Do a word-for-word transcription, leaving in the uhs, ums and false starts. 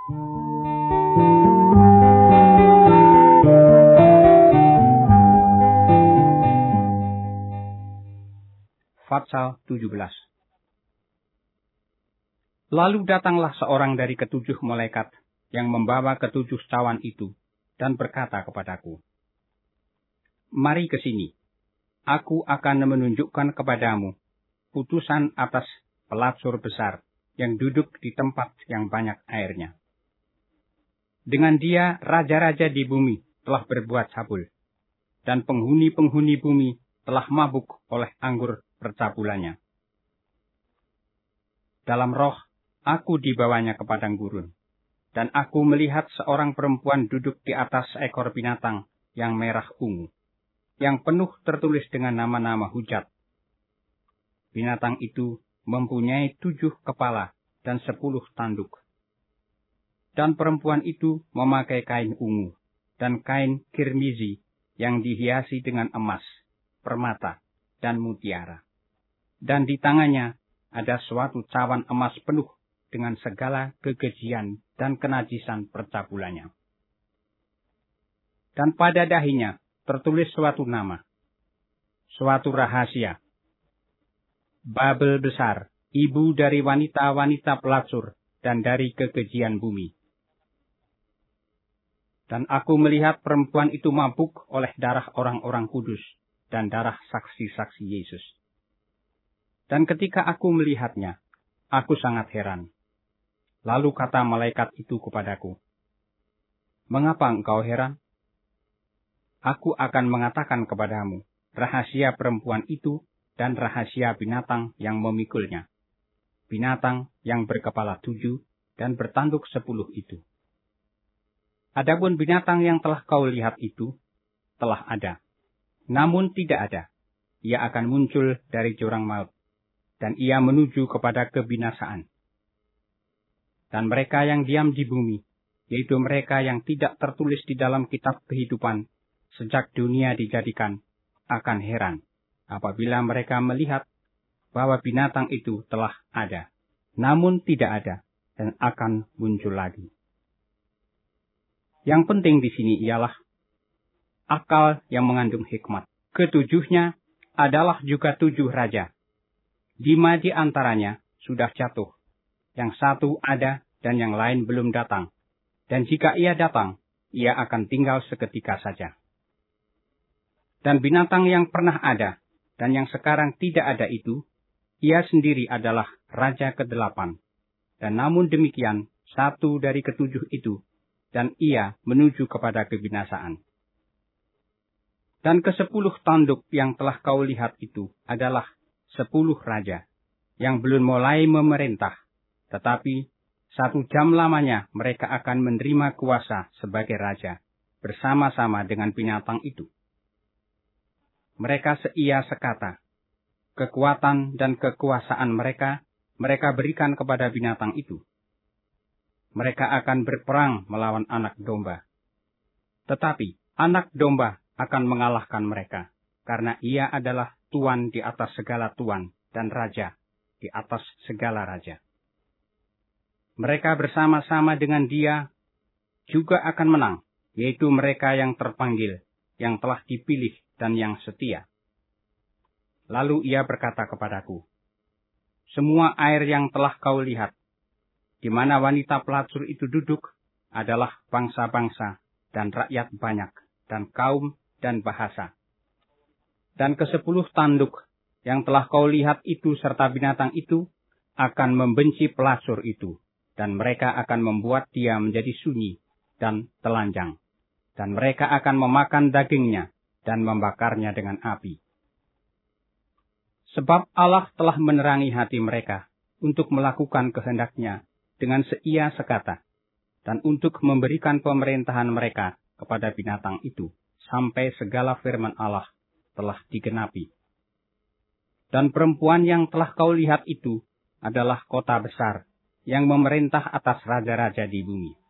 Fatsal tujuh belas. Lalu datanglah seorang dari ketujuh malaikat yang membawa ketujuh cawan itu dan berkata kepadaku, "Mari ke sini, aku akan menunjukkan kepadamu putusan atas pelacur besar yang duduk di tempat yang banyak airnya. Dengan dia raja-raja di bumi telah berbuat cabul, dan penghuni-penghuni bumi telah mabuk oleh anggur percabulannya. Dalam roh, aku dibawanya ke padang gurun, dan aku melihat seorang perempuan duduk di atas ekor binatang yang merah ungu, yang penuh tertulis dengan nama-nama hujat. Binatang itu mempunyai tujuh kepala dan sepuluh tanduk. Dan perempuan itu memakai kain ungu dan kain kirmizi yang dihiasi dengan emas, permata, dan mutiara. Dan di tangannya ada suatu cawan emas penuh dengan segala kekejian dan kenajisan percabulannya. Dan pada dahinya tertulis suatu nama, suatu rahasia, Babel besar, ibu dari wanita-wanita pelacur dan dari kekejian bumi. Dan aku melihat perempuan itu mabuk oleh darah orang-orang kudus dan darah saksi-saksi Yesus. Dan ketika aku melihatnya, aku sangat heran. Lalu kata malaikat itu kepadaku, "Mengapa engkau heran? Aku akan mengatakan kepadamu rahasia perempuan itu dan rahasia binatang yang memikulnya, binatang yang berkepala tujuh dan bertanduk sepuluh itu. Adapun binatang yang telah kau lihat itu telah ada, namun tidak ada. Ia akan muncul dari jurang maut, dan ia menuju kepada kebinasaan. Dan mereka yang diam di bumi, yaitu mereka yang tidak tertulis di dalam kitab kehidupan sejak dunia dijadikan, akan heran apabila mereka melihat bahwa binatang itu telah ada, namun tidak ada, dan akan muncul lagi." Yang penting di sini ialah akal yang mengandung hikmat. Ketujuhnya adalah juga tujuh raja. Lima di antaranya sudah jatuh, yang satu ada dan yang lain belum datang. Dan jika ia datang, ia akan tinggal seketika saja. Dan binatang yang pernah ada dan yang sekarang tidak ada itu, ia sendiri adalah raja kedelapan. Dan namun demikian, satu dari ketujuh itu, dan ia menuju kepada kebinasaan. Dan kesepuluh tanduk yang telah kau lihat itu adalah sepuluh raja, yang belum mulai memerintah, tetapi satu jam lamanya mereka akan menerima kuasa sebagai raja, bersama-sama dengan binatang itu. Mereka seia sekata, kekuatan dan kekuasaan mereka, mereka berikan kepada binatang itu. Mereka akan berperang melawan anak domba. Tetapi anak domba akan mengalahkan mereka, karena ia adalah tuan di atas segala tuan dan raja di atas segala raja. Mereka bersama-sama dengan dia juga akan menang, yaitu mereka yang terpanggil, yang telah dipilih dan yang setia. Lalu ia berkata kepadaku, "Semua air yang telah kau lihat, di mana wanita pelacur itu duduk, adalah bangsa-bangsa dan rakyat banyak, dan kaum dan bahasa. Dan kesepuluh tanduk yang telah kau lihat itu serta binatang itu akan membenci pelacur itu, dan mereka akan membuat dia menjadi sunyi dan telanjang, dan mereka akan memakan dagingnya dan membakarnya dengan api. Sebab Allah telah menerangi hati mereka untuk melakukan kehendaknya dengan seia sekata, dan untuk memberikan pemerintahan mereka kepada binatang itu, sampai segala firman Allah telah digenapi. Dan perempuan yang telah kau lihat itu adalah kota besar, yang memerintah atas raja-raja di bumi.